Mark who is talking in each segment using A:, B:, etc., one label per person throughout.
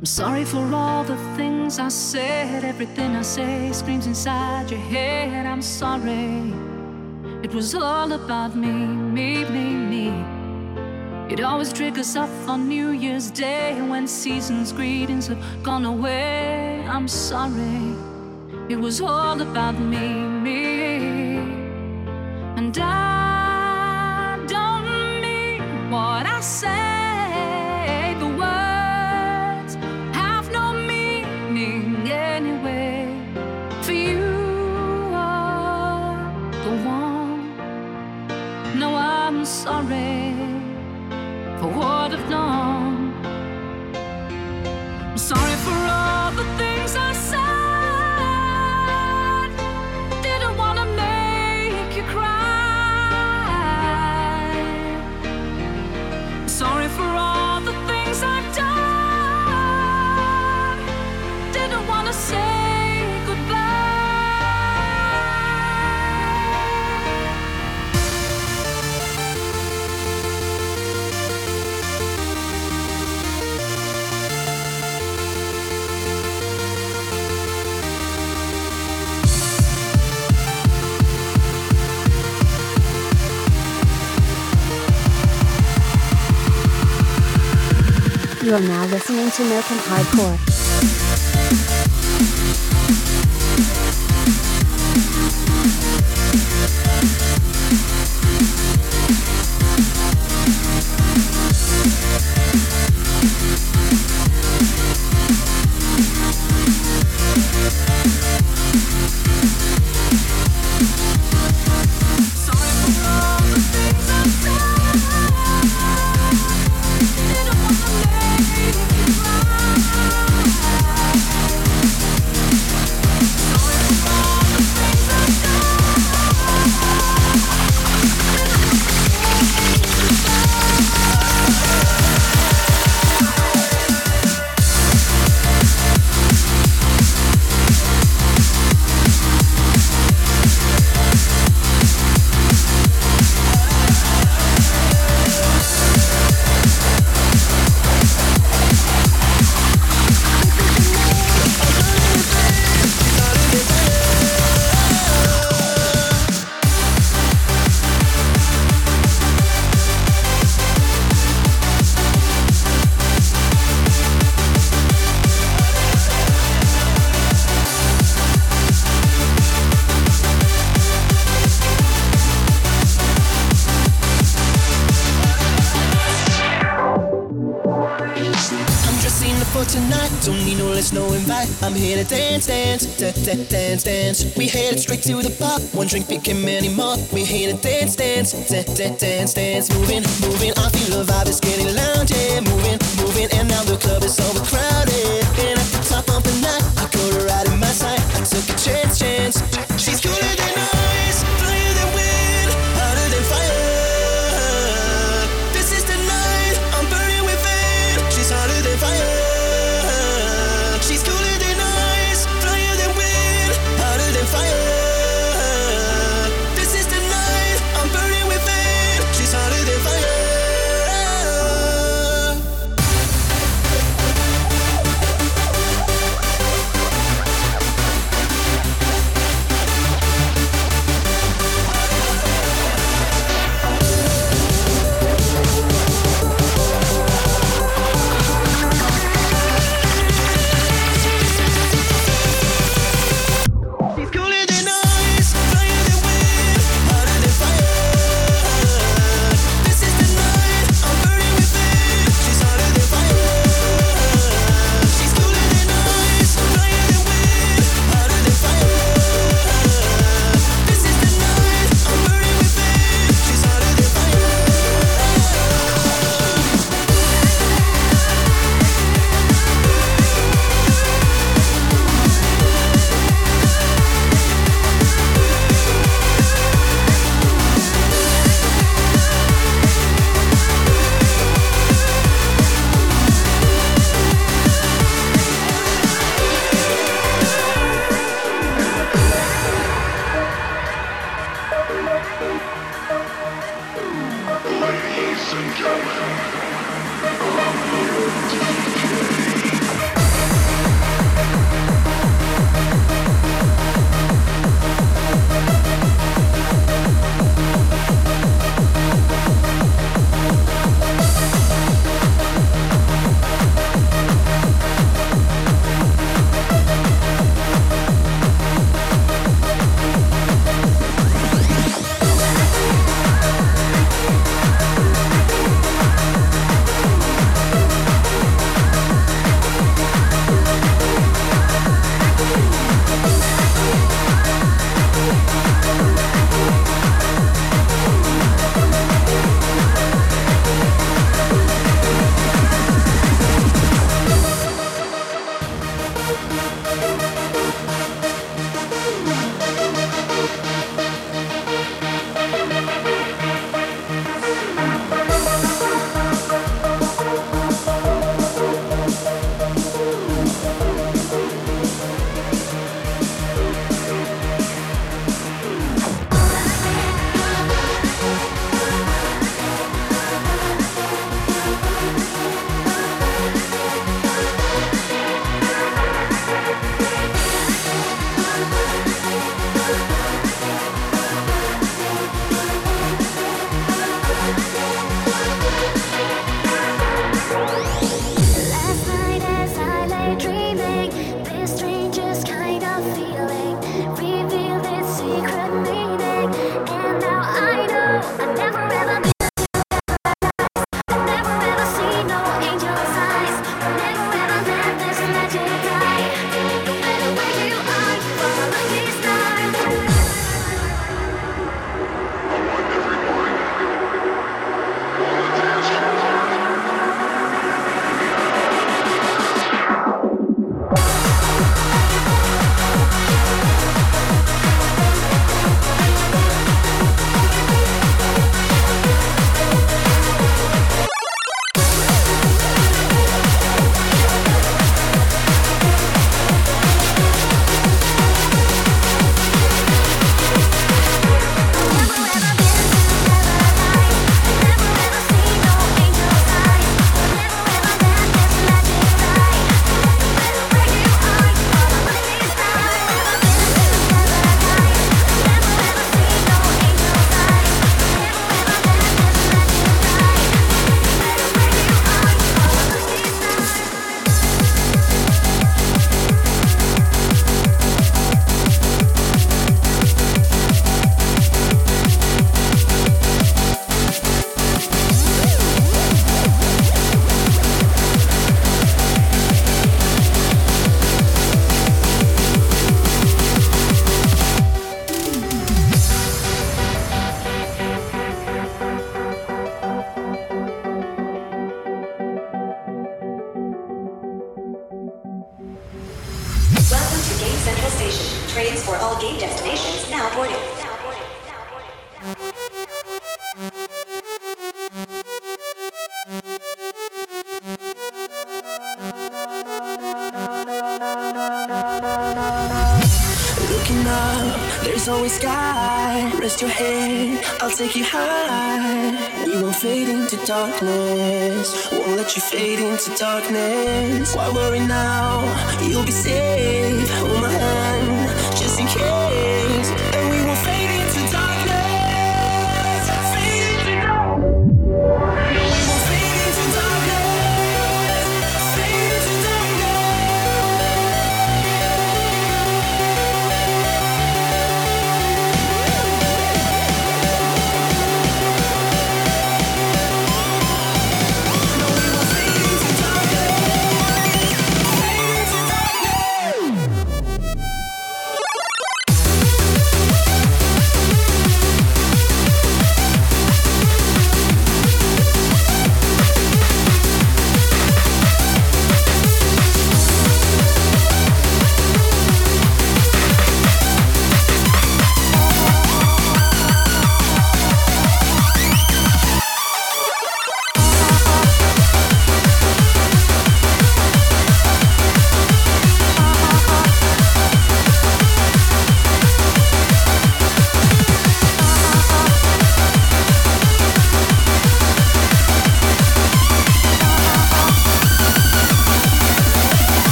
A: I'm sorry for all the things I said. Everything I say screams inside your head. I'm sorry. It was all about me, me, me, me. It always triggers up on New Year's Day when season's greetings have gone away. I'm sorry. It was all about me, me. And I don't mean what I say. The words have no meaning anyway. For you are the one. No, I'm sorry for what I've done. I'm sorry for all the things I said. Didn't wanna make you cry. Sorry for all the things I've done. Didn't wanna say goodbye.
B: You are now listening to American Hardcore.
C: I'm here to dance, dance, dance, dance, dance. We headed straight to the bar. One drink became many more. We're here to dance, dance, dance, dance, dance. Moving, moving. I feel the vibe is getting loud, yeah. Moving, moving. And now the club is overcrowded. And at the top of the night, I got her right in my sight. I took a chance, chance. She's cooler than ice, flyer than wind, hotter than fire. This is the night. I'm burning with it. She's hotter than fire. She's cooler than ice, flyer than wind, hotter than fire. This is the night, I'm burning with it. She's hotter than fire.
D: Game Central Station. Trains for all game destinations now boarding.
C: Looking up, there's always sky. Rest your head, I'll take you high. We won't fade into darkness. Won't let you fade into darkness. Why worry now? You'll be safe. Hold my hand, just in case. And we won't fade into darkness. Fade into darkness. No, we won't fade into darkness. Fade into darkness. No, we won't fade into darkness. Fade into darkness.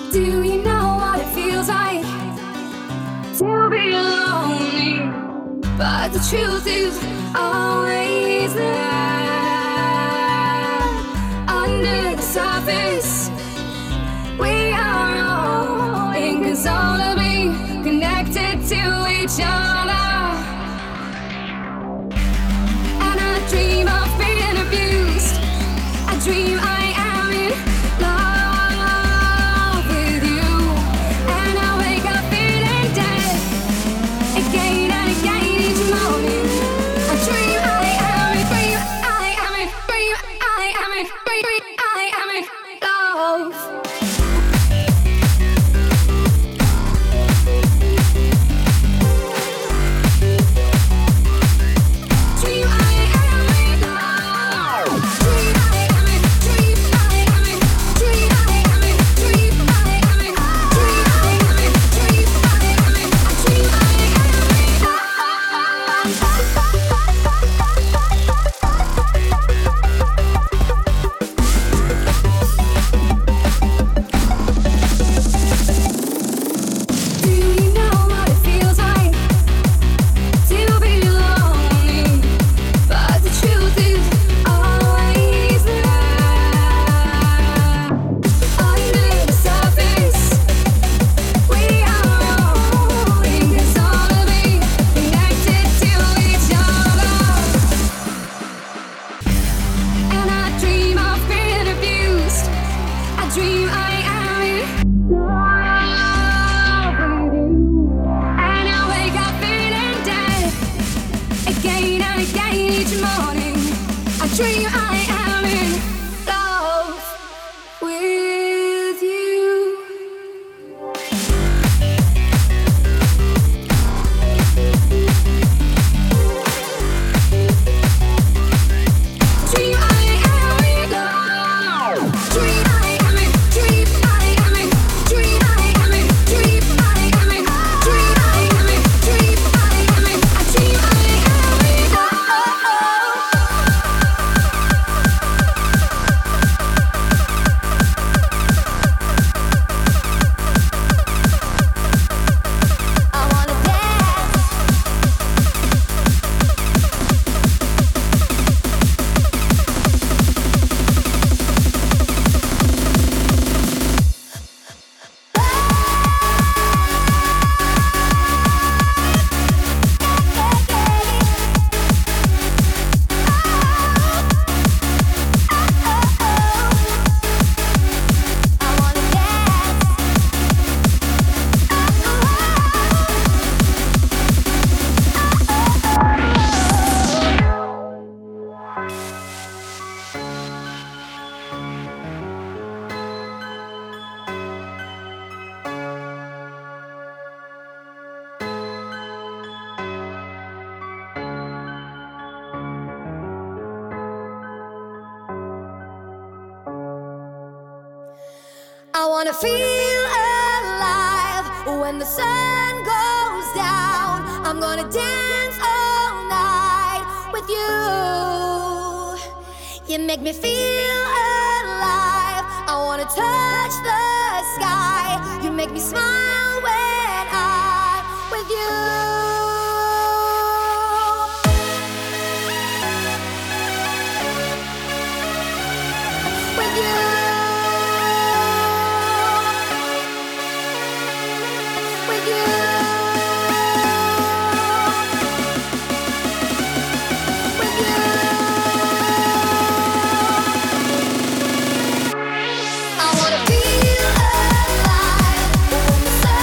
A: Do you know what it feels like to be lonely? But the truth is always there. Under the surface, we are all inconsolably connected to each other. And I dream of being abused. I dream I am in love with you. And I wake up feeling dead again and again each morning. I dream I am in, dream I am in, dream I am in, dream I am in love.
E: I wanna feel alive when the sun goes down. I'm gonna dance all night with you. You make me feel alive. I wanna touch the sky. You make me smile when I'm with you. With you. I wanna feel alive when the sun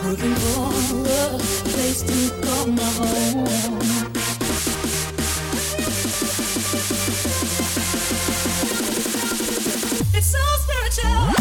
A: looking for a place to call my home. It's so spiritual.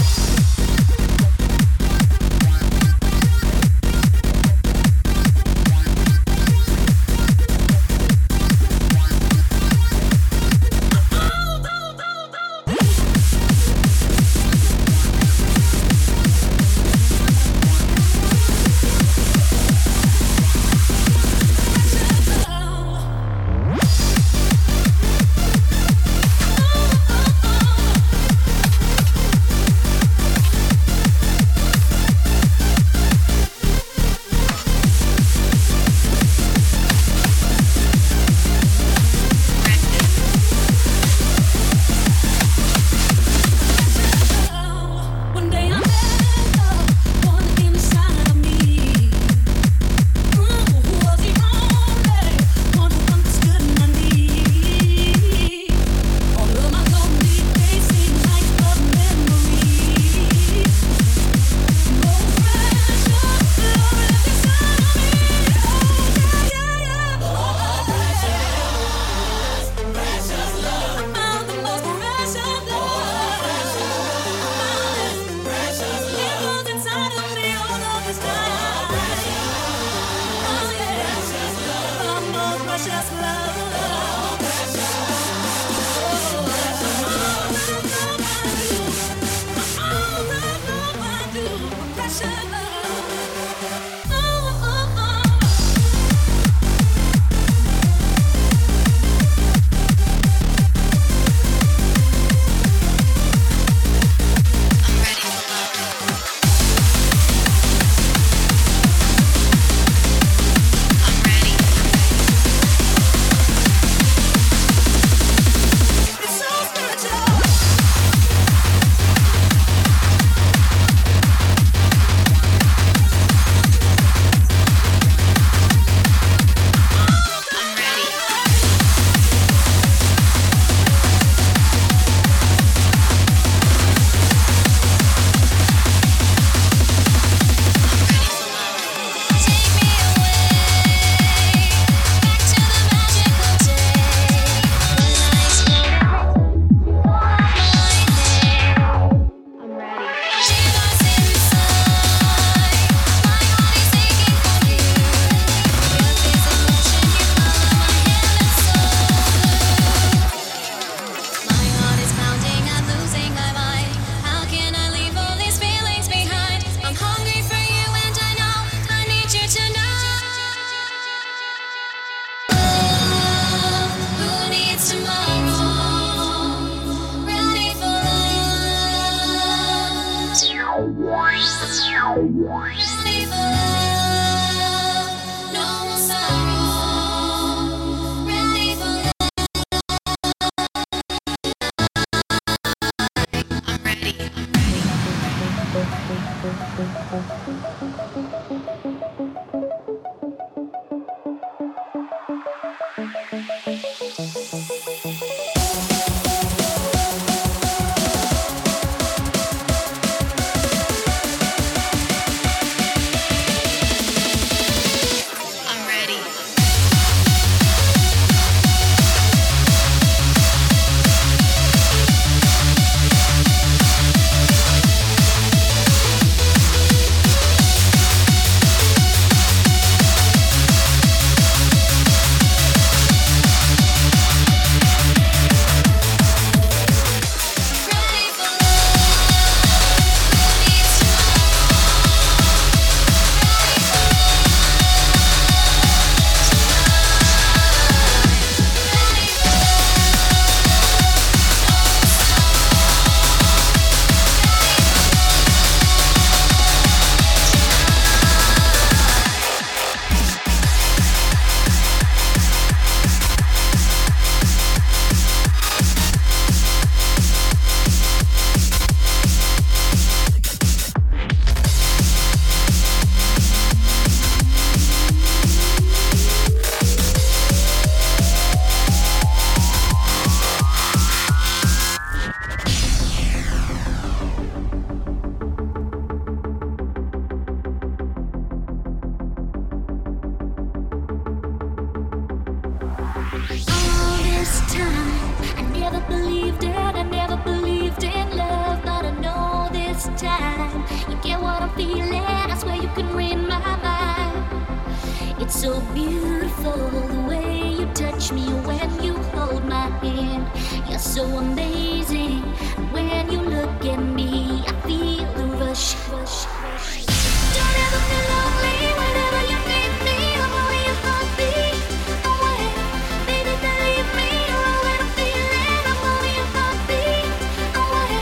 A: believed it, I never believed in love, but I know this time you get what I'm feeling. I swear you can read my mind. It's so beautiful the way you touch me when you hold my hand. You're so amazing. When you look at me, I feel the rush. Don't ever feel lonely whenever you need me. I'm only your heartbeat away. Baby, believe me, you're all that I'm feeling. I'm only your heartbeat away.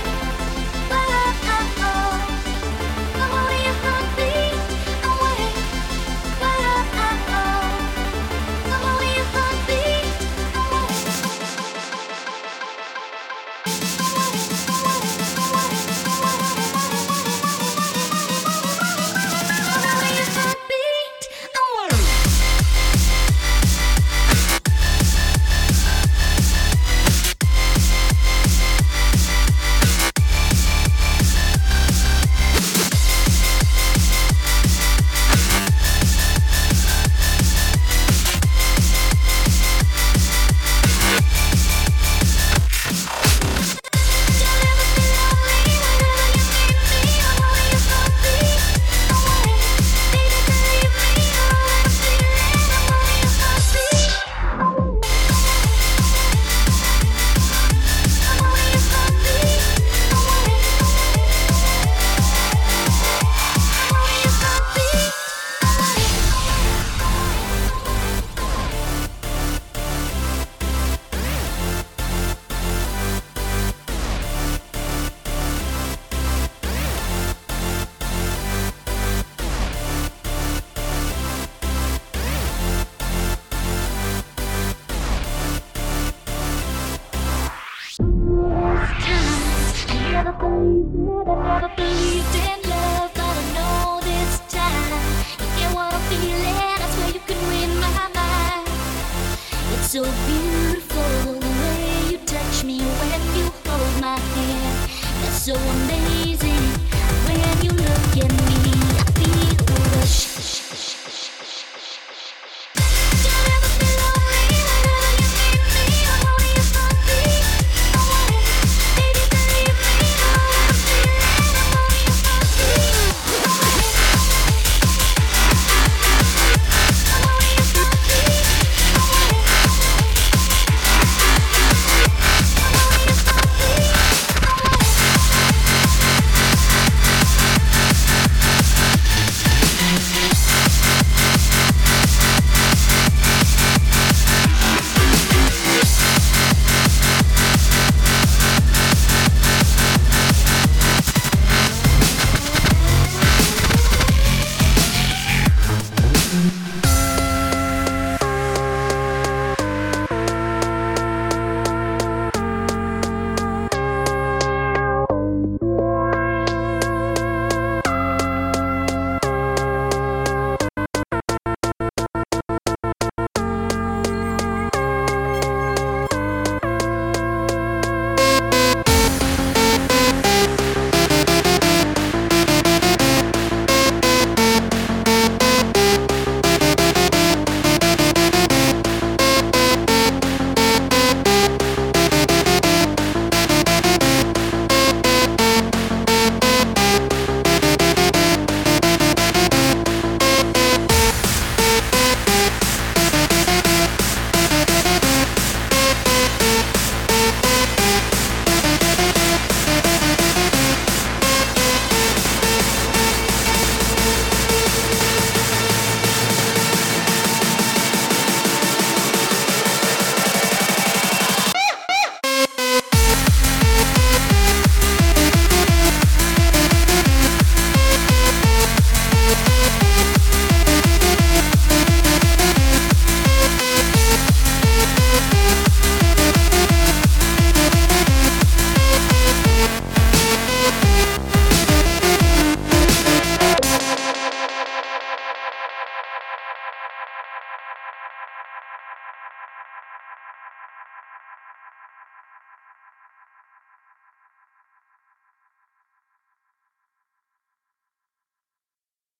A: I'm only your heartbeat away. I'm only your heartbeat never believed